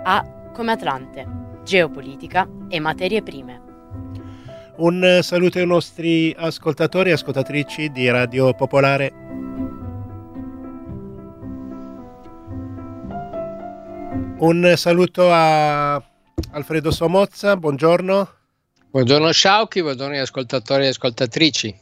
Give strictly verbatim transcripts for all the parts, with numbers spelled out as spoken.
A come Atlante, geopolitica e materie prime. Un saluto ai nostri ascoltatori e ascoltatrici di Radio Popolare. Un saluto a Alfredo Somozza, buongiorno. Buongiorno Sciauchi, buongiorno agli ascoltatori e ascoltatrici.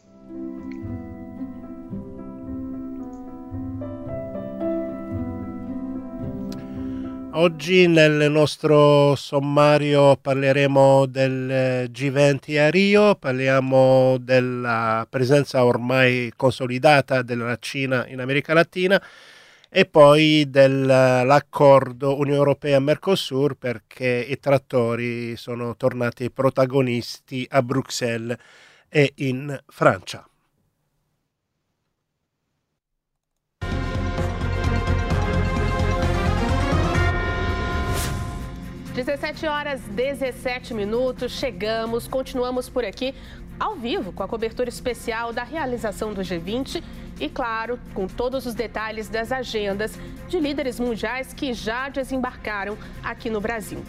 Oggi nel nostro sommario parleremo del G venti a Rio, parliamo della presenza ormai consolidata della Cina in America Latina e poi dell'accordo Unione Europea-Mercosur, perché i trattori sono tornati protagonisti a Bruxelles e in Francia. dezessete horas e dezessete minutos, chegamos, continuamos por aqui ao vivo com a cobertura especial da realização do G vinte e, claro, com todos os detalhes das agendas de líderes mundiais que já desembarcaram aqui no Brasil.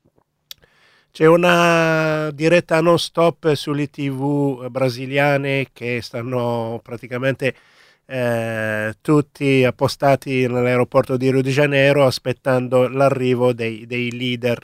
C'è una diretta non stop sulle tivù brasiliane che stanno praticamente eh, tutti appostati nell'aeroporto di Rio de Janeiro aspettando l'arrivo dei, dei leader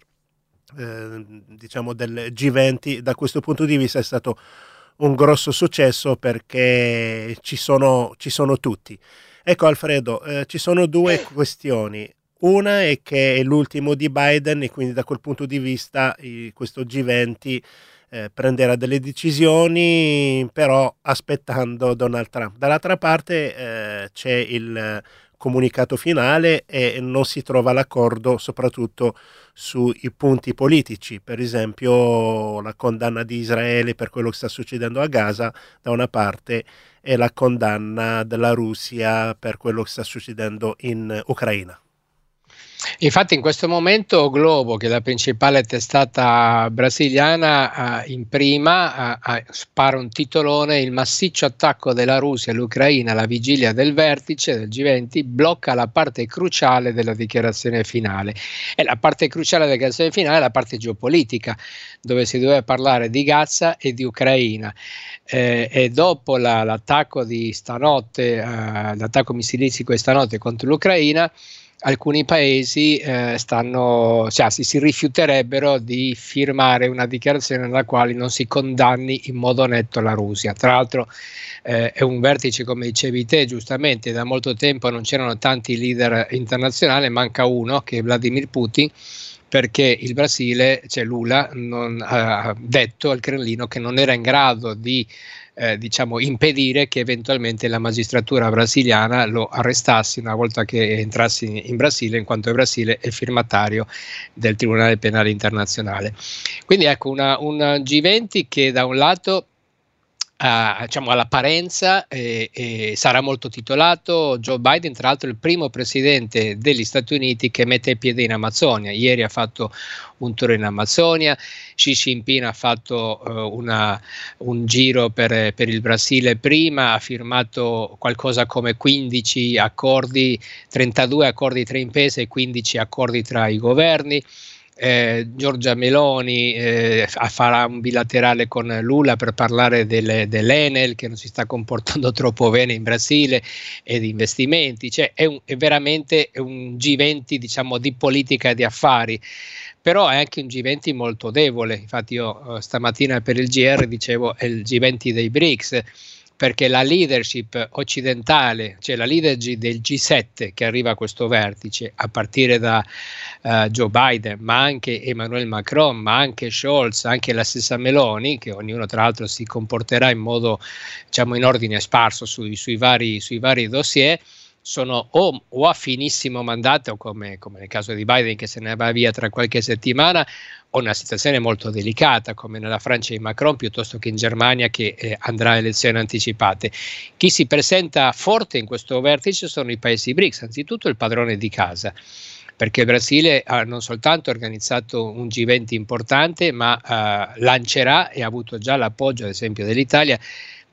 eh, diciamo del G venti. Da questo punto di vista è stato un grosso successo perché ci sono, ci sono tutti. Ecco Alfredo, eh, ci sono due questioni. Una è che è l'ultimo di Biden e quindi da quel punto di vista eh, questo G venti eh, prenderà delle decisioni, però aspettando Donald Trump. Dall'altra parte eh, c'è il comunicato finale e non si trova l'accordo soprattutto sui punti politici, per esempio la condanna di Israele per quello che sta succedendo a Gaza da una parte e la condanna della Russia per quello che sta succedendo in Ucraina. Infatti in questo momento Globo, che è la principale testata brasiliana, eh, in prima eh, spara un titolone: il massiccio attacco della Russia all'Ucraina alla vigilia del vertice del G venti blocca la parte cruciale della dichiarazione finale. E la parte cruciale della dichiarazione finale è la parte geopolitica, dove si doveva parlare di Gaza e di Ucraina. Eh, e dopo la, l'attacco di stanotte, eh, l'attacco missilistico di stanotte contro l'Ucraina, alcuni paesi eh, stanno, cioè, si, si rifiuterebbero di firmare una dichiarazione nella quale non si condanni in modo netto la Russia. Tra l'altro eh, è un vertice, come dicevi te giustamente, da molto tempo non c'erano tanti leader internazionali, manca uno che è Vladimir Putin, perché il Brasile, cioè Lula, non, ha detto al Cremlino che non era in grado di Eh, diciamo impedire che eventualmente la magistratura brasiliana lo arrestasse una volta che entrasse in, in Brasile, in quanto il Brasile è firmatario del Tribunale Penale Internazionale. Quindi ecco una, un G venti che da un lato Uh, diciamo all'apparenza eh, eh, sarà molto titolato. Joe Biden, tra l'altro, è il primo presidente degli Stati Uniti che mette piede in Amazzonia. Ieri ha fatto un tour in Amazzonia. Xi Jinping ha fatto uh, una, un giro per, per il Brasile prima, ha firmato qualcosa come quindici accordi, trentadue accordi tra imprese e quindici accordi tra i governi. Eh, Giorgia Meloni eh, farà un bilaterale con Lula per parlare delle, dell'Enel che non si sta comportando troppo bene in Brasile e di investimenti. Cioè è, un, è veramente un G venti, diciamo, di politica e di affari, però è anche un G venti molto debole. Infatti io eh, stamattina per il G R dicevo è il G venti dei BRICS, perché la leadership occidentale, cioè la leadership del G sette che arriva a questo vertice, a partire da uh, Joe Biden, ma anche Emmanuel Macron, ma anche Scholz, anche la stessa Meloni, che ognuno tra l'altro si comporterà in modo, diciamo, in ordine sparso sui, sui, vari, sui vari dossier, sono o, o a finissimo mandato, come, come nel caso di Biden che se ne va via tra qualche settimana, o una situazione molto delicata come nella Francia di Macron, piuttosto che in Germania che eh, andrà a elezioni anticipate. Chi si presenta forte in questo vertice sono i paesi BRICS, anzitutto il padrone di casa, perché il Brasile ha non soltanto organizzato un G venti importante, ma eh, lancerà e ha avuto già l'appoggio ad esempio dell'Italia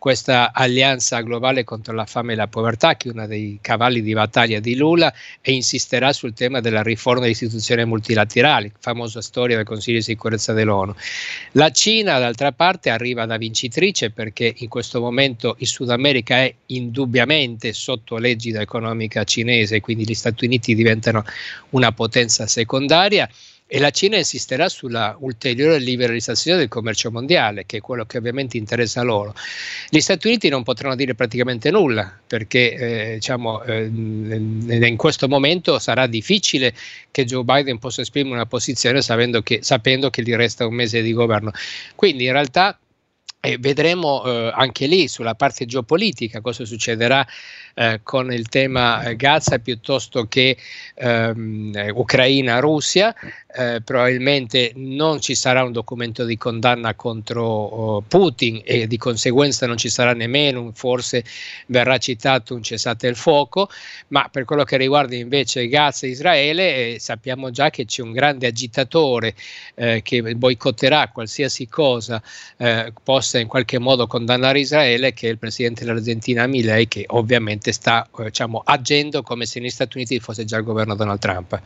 questa alleanza globale contro la fame e la povertà, che è uno dei cavalli di battaglia di Lula, e insisterà sul tema della riforma delle istituzioni multilaterali, famosa storia del Consiglio di sicurezza dell'ONU. La Cina, d'altra parte, arriva da vincitrice, perché in questo momento il Sud America è indubbiamente sotto l'egida economica cinese, quindi gli Stati Uniti diventano una potenza secondaria, e la Cina insisterà sulla ulteriore liberalizzazione del commercio mondiale, che è quello che ovviamente interessa loro. Gli Stati Uniti non potranno dire praticamente nulla, perché eh, diciamo, eh, in questo momento sarà difficile che Joe Biden possa esprimere una posizione sapendo che, sapendo che gli resta un mese di governo. Quindi in realtà eh, vedremo eh, anche lì sulla parte geopolitica cosa succederà Eh, con il tema eh, Gaza piuttosto che ehm, Ucraina-Russia. Eh, probabilmente non ci sarà un documento di condanna contro oh, Putin, e di conseguenza non ci sarà nemmeno, forse verrà citato un cessate il fuoco, ma per quello che riguarda invece Gaza e Israele eh, sappiamo già che c'è un grande agitatore eh, che boicotterà qualsiasi cosa eh, possa in qualche modo condannare Israele, che è il presidente dell'Argentina Milei, che ovviamente sta eh, diciamo, agendo come se negli Stati Uniti fosse già il governo Donald Trump.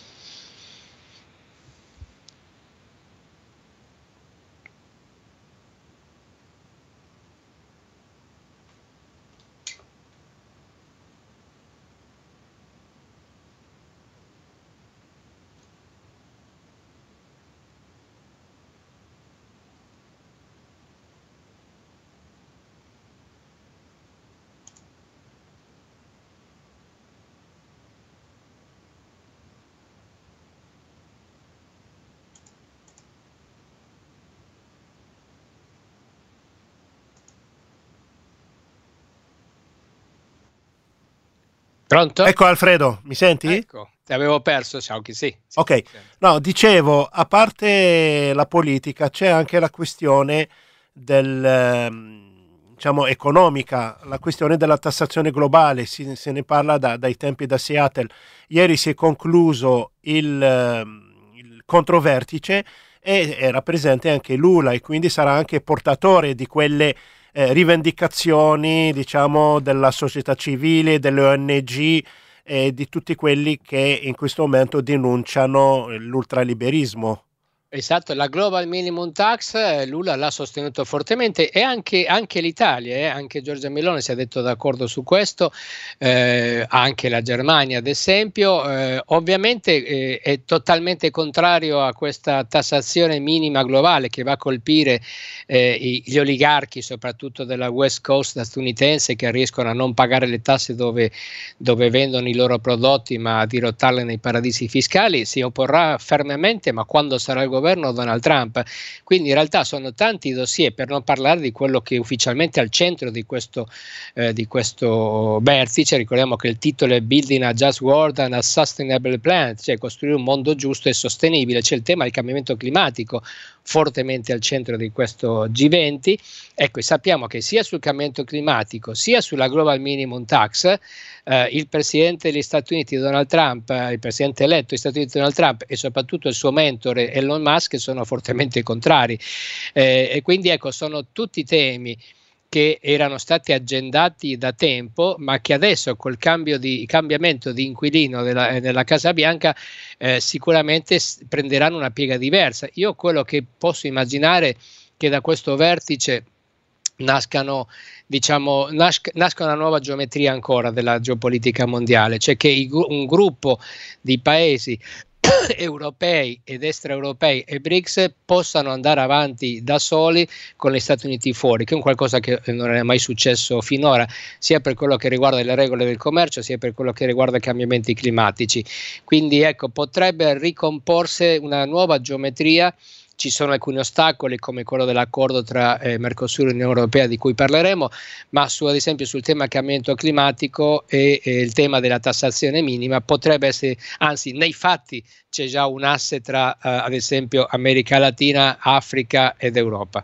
Pronto? Ecco Alfredo, mi senti? Ecco, ti avevo perso, ciao che sì. sì ok, no, dicevo, a parte la politica c'è anche la questione del, diciamo, economica, la questione della tassazione globale, si, se ne parla da, dai tempi da Seattle. Ieri si è concluso il, il controvertice e era presente anche Lula, e quindi sarà anche portatore di quelle Eh, rivendicazioni, diciamo, della società civile, delle O N G e eh, di tutti quelli che in questo momento denunciano l'ultraliberismo. Esatto, la Global Minimum Tax Lula l'ha sostenuto fortemente, e anche, anche l'Italia, eh, anche Giorgia Meloni si è detto d'accordo su questo, eh, anche la Germania ad esempio. Eh, ovviamente eh, è totalmente contrario a questa tassazione minima globale che va a colpire eh, gli oligarchi, soprattutto della West Coast statunitense, che riescono a non pagare le tasse dove, dove vendono i loro prodotti, ma a dirottarle nei paradisi fiscali. Si opporrà fermamente, ma quando sarà il governo Donald Trump. Quindi in realtà sono tanti dossier, per non parlare di quello che è ufficialmente al centro di questo, eh, di questo vertice. Ricordiamo che il titolo è Building a Just World and a Sustainable Planet, cioè costruire un mondo giusto e sostenibile. C'è il tema del cambiamento climatico fortemente al centro di questo G venti. Ecco, sappiamo che sia sul cambiamento climatico sia sulla Global Minimum Tax eh, il presidente degli Stati Uniti Donald Trump, eh, il presidente eletto degli Stati Uniti Donald Trump e soprattutto il suo mentore Elon Musk sono fortemente contrari, eh, e quindi ecco, sono tutti temi che erano stati agendati da tempo, ma che adesso col cambio di cambiamento di inquilino della, della Casa Bianca eh, sicuramente s- prenderanno una piega diversa. Io quello che posso immaginare che da questo vertice nascano, diciamo, nas- nasca una nuova geometria ancora della geopolitica mondiale, cioè che i, un gruppo di paesi europei ed extraeuropei e BRICS possano andare avanti da soli con gli Stati Uniti fuori, che è un qualcosa che non è mai successo finora, sia per quello che riguarda le regole del commercio, sia per quello che riguarda i cambiamenti climatici. Quindi ecco, potrebbe ricomporsi una nuova geometria. Ci sono alcuni ostacoli come quello dell'accordo tra eh, Mercosur e Unione Europea di cui parleremo, ma su, ad esempio sul tema cambiamento climatico e, e il tema della tassazione minima potrebbe essere, anzi nei fatti c'è già un asse tra eh, ad esempio America Latina, Africa ed Europa.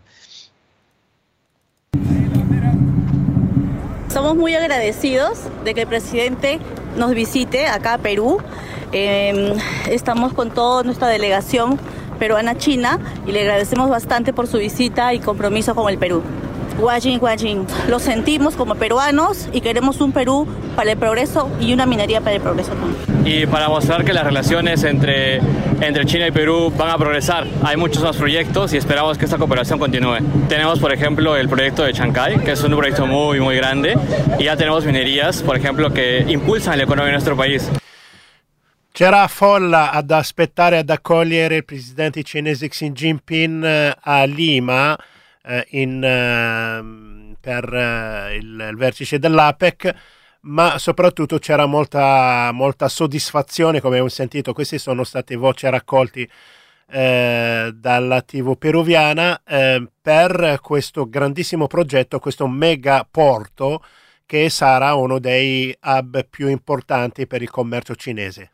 Somos muy agradecidos de que el presidente nos visite acá a Perú. Eh, estamos con toda nuestra delegación peruana China y le agradecemos bastante por su visita y compromiso con el Perú. Guayín, Guayín. Lo sentimos como peruanos y queremos un Perú para el progreso y una minería para el progreso también. Y para mostrar que las relaciones entre, entre China y Perú van a progresar. Hay muchos más proyectos y esperamos que esta cooperación continúe. Tenemos, por ejemplo, el proyecto de Chancay, que es un proyecto muy, muy grande, y ya tenemos minerías, por ejemplo, che impulsano l'economia del nostro paese. C'era folla ad aspettare ad accogliere il presidente cinese Xi Jinping a Lima in, per il, il vertice dell'APEC, ma soprattutto c'era molta, molta soddisfazione, come abbiamo sentito. Queste sono state voci raccolti eh, dalla tivù peruviana eh, per questo grandissimo progetto, questo mega porto che sarà uno dei hub più importanti per il commercio cinese.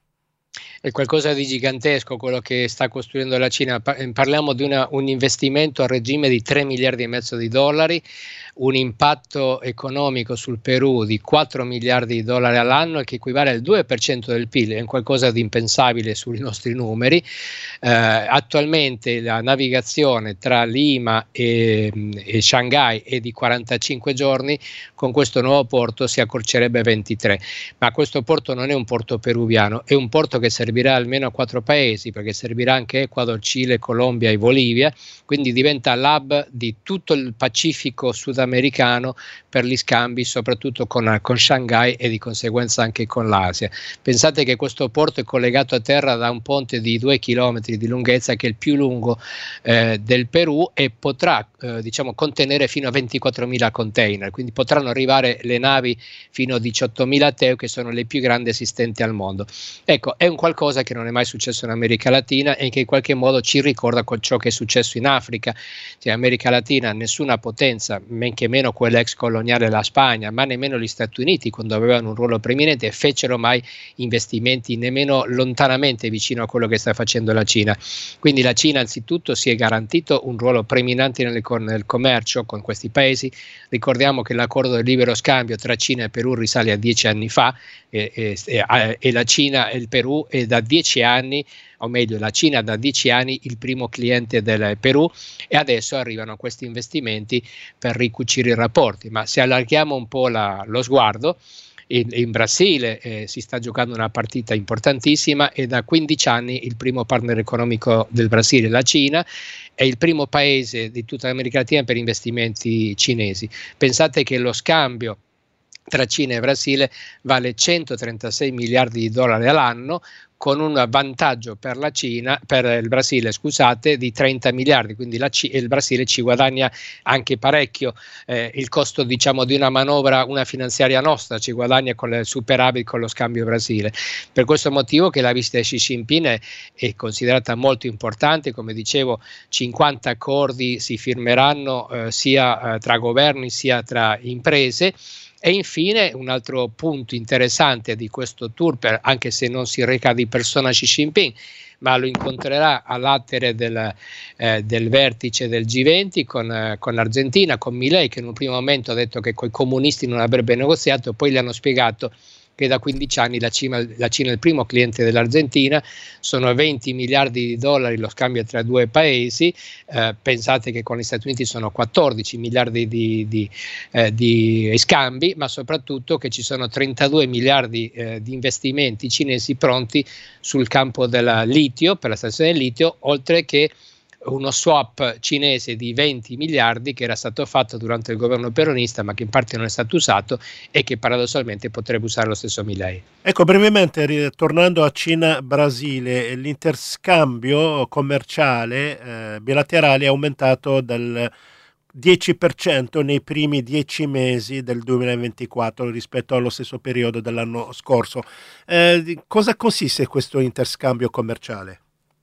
È qualcosa di gigantesco quello che sta costruendo la Cina. Parliamo di una, un investimento a regime di tre miliardi e mezzo di dollari, un impatto economico sul Perù di quattro miliardi di dollari all'anno, che equivale al due per cento del P I L, è qualcosa di impensabile sui nostri numeri. Eh, attualmente la navigazione tra Lima e, e Shanghai è di quarantacinque giorni, con questo nuovo porto si accorcerebbe a ventitré, ma questo porto non è un porto peruviano, è un porto che servirà almeno a quattro paesi, perché servirà anche Ecuador, Cile, Colombia e Bolivia, quindi diventa l'hub di tutto il Pacifico sudamericano per gli scambi, soprattutto con, con Shanghai e di conseguenza anche con l'Asia. Pensate che questo porto è collegato a terra da un ponte di due chilometri di lunghezza, che è il più lungo eh, del Perù, e potrà eh, diciamo contenere fino a ventiquattromila container, quindi potranno arrivare le navi fino a diciottomila T E U, che sono le più grandi esistenti al mondo. Ecco, è un qualcosa che non è mai successo in America Latina e che in qualche modo ci ricorda con ciò che è successo in Africa. Cioè, America Latina, nessuna potenza, men che meno quella ex coloniale la Spagna, ma nemmeno gli Stati Uniti, quando avevano un ruolo preminente, fecero mai investimenti nemmeno lontanamente vicino a quello che sta facendo la Cina. Quindi la Cina anzitutto si è garantito un ruolo preminente nel, nel commercio con questi paesi. Ricordiamo che l'accordo di libero scambio tra Cina e Perù risale a dieci anni fa e, e, e la Cina e il Perù è da dieci anni, o meglio la Cina da dieci anni, il primo cliente del Perù, e adesso arrivano questi investimenti per ricucire i rapporti. Ma se allarghiamo un po' la, lo sguardo, in, in Brasile eh, si sta giocando una partita importantissima, e da quindici anni il primo partner economico del Brasile, la Cina, è il primo paese di tutta l'America Latina per investimenti cinesi. Pensate che lo scambio tra Cina e Brasile vale centotrentasei miliardi di dollari all'anno, con un vantaggio per la Cina, per il Brasile, scusate, di trenta miliardi, quindi la C- il Brasile ci guadagna anche parecchio. Eh, il costo, diciamo, di una manovra, una finanziaria nostra, ci guadagna con il superávit con lo scambio Brasile. Per questo motivo che la visita di Xi Jinping è, è considerata molto importante. Come dicevo, cinquanta accordi si firmeranno eh, sia eh, tra governi sia tra imprese. E infine un altro punto interessante di questo tour, per, anche se non si reca di persona Xi Jinping, ma lo incontrerà all'attere del, eh, del vertice del G venti con, eh, con l'Argentina, con Milei, che in un primo momento ha detto che con i comunisti non avrebbe negoziato, poi gli hanno spiegato che da quindici anni la Cina, la Cina è il primo cliente dell'Argentina, sono venti miliardi di dollari lo scambio tra due paesi, eh, pensate che con gli Stati Uniti sono quattordici miliardi di, di, eh, di scambi, ma soprattutto che ci sono trentadue miliardi eh, di investimenti cinesi pronti sul campo del litio, per la stazione del litio, oltre che uno swap cinese di venti miliardi che era stato fatto durante il governo peronista, ma che in parte non è stato usato e che paradossalmente potrebbe usare lo stesso Milei. Ecco, brevemente, tornando a Cina-Brasile, l'interscambio commerciale eh, bilaterale è aumentato del dieci per cento nei primi dieci mesi del duemilaventiquattro rispetto allo stesso periodo dell'anno scorso. Eh, cosa consiste questo interscambio commerciale?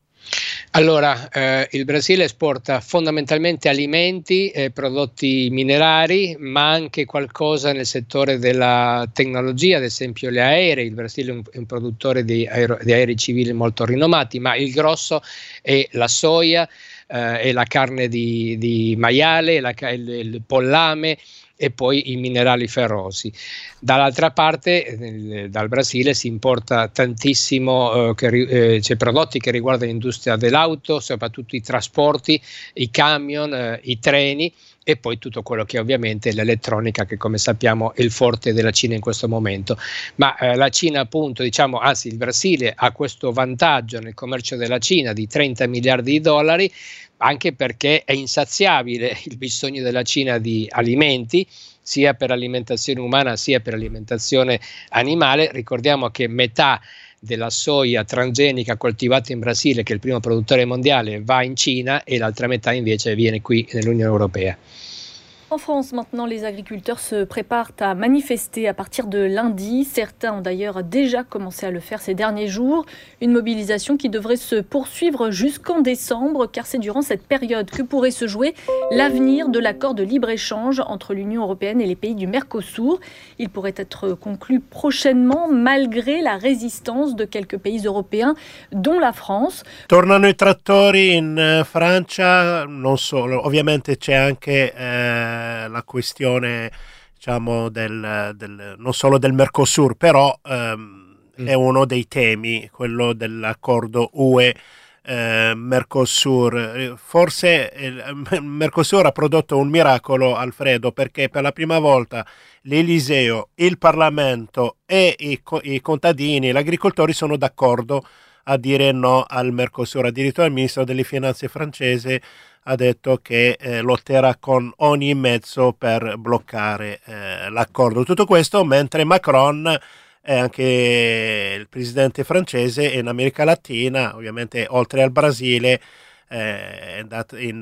Allora, eh, il Brasile esporta fondamentalmente alimenti e prodotti minerari, ma anche qualcosa nel settore della tecnologia, ad esempio gli aerei. Il Brasile è un, è un produttore di, aero, di aerei civili molto rinomati, ma il grosso è la soia, eh, e la carne di, di maiale, la, il, il pollame e poi i minerali ferrosi. Dall'altra parte, eh, dal Brasile si importa tantissimo, eh, che, eh, c'è prodotti che riguardano l'industria dell'auto, soprattutto i trasporti, i camion, eh, i treni, e poi tutto quello che ovviamente è l'elettronica, che come sappiamo è il forte della Cina in questo momento. Ma eh, la Cina appunto, diciamo, anzi il Brasile ha questo vantaggio nel commercio della Cina di trenta miliardi di dollari, anche perché è insaziabile il bisogno della Cina di alimenti, sia per alimentazione umana sia per alimentazione animale. Ricordiamo che metà della soia transgenica coltivata in Brasile, che è il primo produttore mondiale, va in Cina e l'altra metà invece viene qui nell'Unione Europea. En France, maintenant, les agriculteurs se préparent à manifester à partir de lundi. Certains ont d'ailleurs déjà commencé à le faire ces derniers jours. Une mobilisation qui devrait se poursuivre jusqu'en décembre, car c'est durant cette période que pourrait se jouer l'avenir de l'accord de libre-échange entre l'Union européenne et les pays du Mercosur. Il pourrait être conclu prochainement, malgré la résistance de quelques pays européens, dont la France. Tornano i trattori in Francia, non solo, ovviamente c'è anche eh, la questione, diciamo, del, del non solo del Mercosur, però ehm, mm. è uno dei temi, quello dell'accordo U E eh, Mercosur. Forse il Mercosur ha prodotto un miracolo, Alfredo, perché per la prima volta l'Eliseo, il Parlamento e i, i contadini, gli agricoltori sono d'accordo a dire no al Mercosur. Addirittura il ministro delle finanze francese ha detto che eh, lotterà con ogni mezzo per bloccare eh, l'accordo. Tutto questo mentre Macron e anche il presidente francese in America Latina, ovviamente oltre al Brasile, eh, è andato in,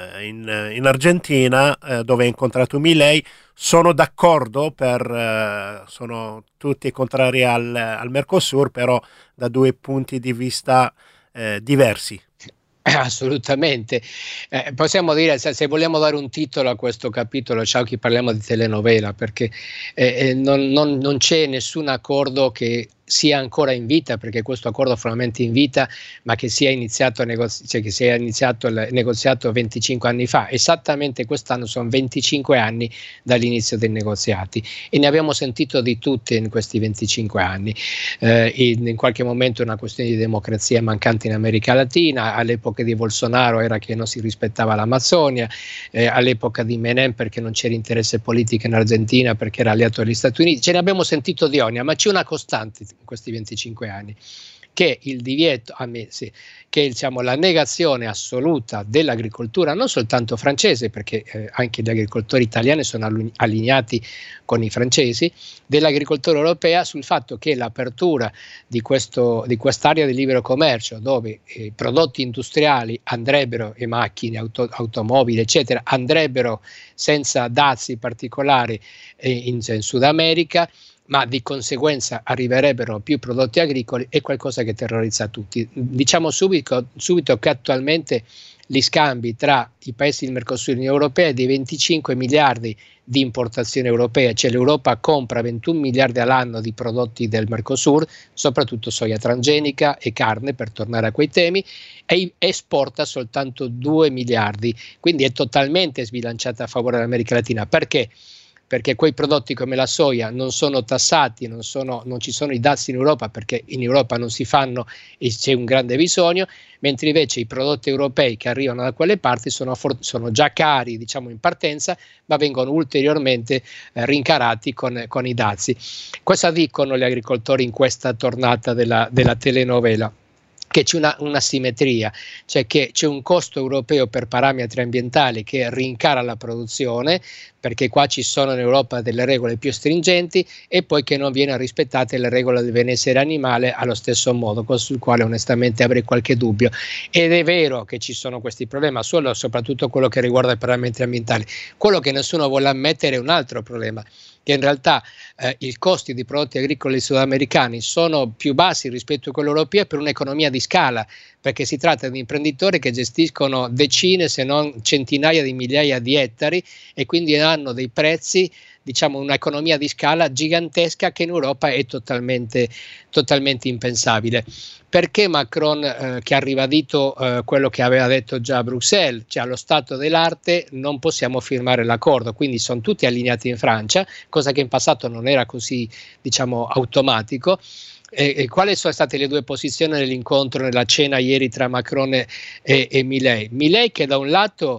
in, in Argentina eh, dove ha incontrato Milei. Sono d'accordo, per, eh, sono tutti contrari al, al Mercosur, però da due punti di vista eh, diversi. Assolutamente. Eh, possiamo dire, se, se vogliamo dare un titolo a questo capitolo, ciao che parliamo di telenovela, perché eh, non, non, non c'è nessun accordo che sia ancora in vita, perché questo accordo è formalmente in vita, ma che sia iniziato, negozi- cioè che sia iniziato il negoziato venticinque anni fa. Esattamente quest'anno sono venticinque anni dall'inizio dei negoziati e ne abbiamo sentito di tutte in questi venticinque anni. Eh, in, in qualche momento una questione di democrazia mancante in America Latina, all'epoca di Bolsonaro era che non si rispettava l'Amazzonia, eh, all'epoca di Menem perché non c'era interesse politico in Argentina perché era alleato degli Stati Uniti. Ce ne abbiamo sentito di ogni, ma c'è una costante in questi venticinque anni, che il divieto, a me, sì, che diciamo, la negazione assoluta dell'agricoltura, non soltanto francese, perché eh, anche gli agricoltori italiani sono allu- allineati con i francesi, dell'agricoltura europea sul fatto che l'apertura di, questo, di quest'area di libero commercio, dove i eh, prodotti industriali andrebbero, e macchine, auto, automobili, eccetera, andrebbero senza dazi particolari eh, in, in Sud America, ma di conseguenza arriverebbero più prodotti agricoli, è qualcosa che terrorizza tutti. Diciamo subito, subito che attualmente gli scambi tra i paesi del Mercosur e l'Unione Europea è di venticinque miliardi di importazione europea, cioè l'Europa compra ventuno miliardi all'anno di prodotti del Mercosur, soprattutto soia transgenica e carne, per tornare a quei temi, e esporta soltanto due miliardi, quindi è totalmente sbilanciata a favore dell'America Latina. Perché? Perché quei prodotti come la soia non sono tassati, non, sono, non ci sono i dazi in Europa, perché in Europa non si fanno e c'è un grande bisogno, mentre invece i prodotti europei che arrivano da quelle parti sono, for- sono già cari, diciamo, in partenza, ma vengono ulteriormente eh, rincarati con, con i dazi. Cosa dicono gli agricoltori in questa tornata della, della telenovela? Che c'è una, una simmetria, cioè che c'è un costo europeo per parametri ambientali che rincara la produzione, perché qua ci sono in Europa delle regole più stringenti, e poi che non viene rispettate le regole del benessere animale allo stesso modo, sul quale onestamente avrei qualche dubbio. Ed è vero che ci sono questi problemi, solo soprattutto quello che riguarda i parametri ambientali. Quello che nessuno vuole ammettere è un altro problema, che in realtà eh, i costi di prodotti agricoli sudamericani sono più bassi rispetto a quelli europei per un'economia di scala, perché si tratta di imprenditori che gestiscono decine se non centinaia di migliaia di ettari e quindi hanno dei prezzi, diciamo un'economia di scala gigantesca che in Europa è totalmente, totalmente impensabile. Perché Macron, eh, che ha ribadito eh, quello che aveva detto già a Bruxelles, cioè allo stato dell'arte non possiamo firmare l'accordo, quindi sono tutti allineati in Francia, cosa che in passato non era così, diciamo, automatico. E, e quali sono state le due posizioni nell'incontro, nella cena ieri tra Macron e, e Milei? Milei che da un lato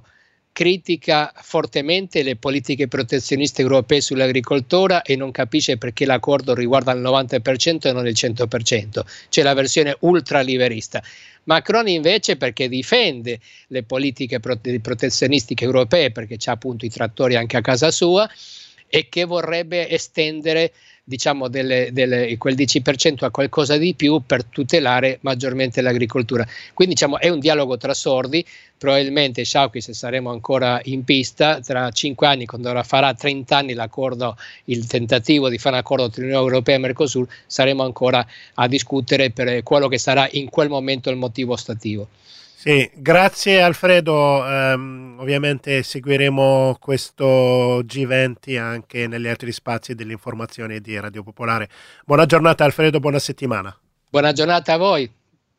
critica fortemente le politiche protezioniste europee sull'agricoltura e non capisce perché l'accordo riguarda il novanta per cento e non il cento per cento, c'è la versione ultraliberista. Macron invece perché difende le politiche protezionistiche europee, perché c'ha appunto i trattori anche a casa sua, e che vorrebbe estendere, diciamo, delle, delle, quel dieci per cento a qualcosa di più per tutelare maggiormente l'agricoltura. Quindi, diciamo, è un dialogo tra sordi. Probabilmente, Sciauchi, se saremo ancora in pista, tra cinque anni, quando farà trenta anni l'accordo, il tentativo di fare un accordo tra l'Unione Europea e Mercosur, saremo ancora a discutere per quello che sarà in quel momento il motivo ostativo. Sì, grazie Alfredo, um, ovviamente seguiremo questo G venti anche negli altri spazi dell'informazione di Radio Popolare. Buona giornata Alfredo, buona settimana. Buona giornata a voi.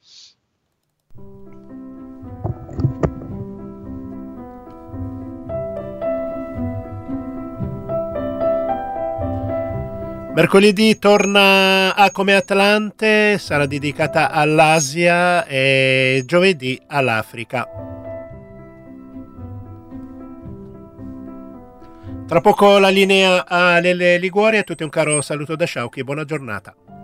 Mercoledì torna A come Atlante, sarà dedicata all'Asia e giovedì all'Africa. Tra poco la linea a Lele Liguori, a tutti un caro saluto da Sciauchi, buona giornata.